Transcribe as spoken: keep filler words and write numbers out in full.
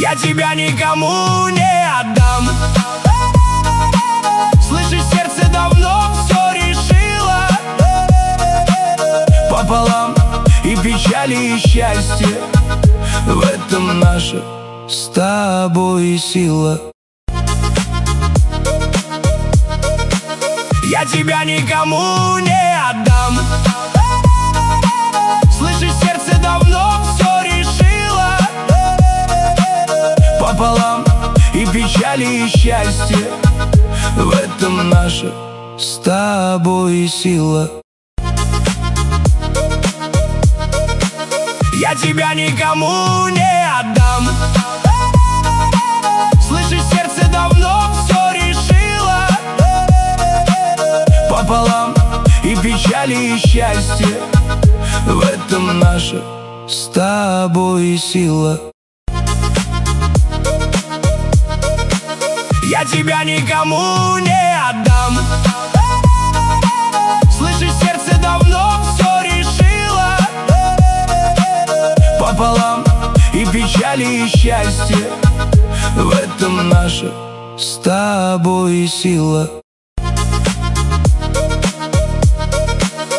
Я тебя никому не отдам. Слышишь, сердце давно все решило пополам, и печали, и счастье. В этом наша с тобой сила. Я тебя никому не отдам. Слышишь, сердце давно все решило пополам, и печали, и счастье. В этом наша с тобой сила. Я тебя никому не отдам. Слышишь, сердце давно все решило пополам, и печали, и счастье. В этом наша с тобой сила. Я тебя никому не отдам. Слышишь, сердце давно все решило пополам, и печали, и счастье. В этом наша с тобой сила.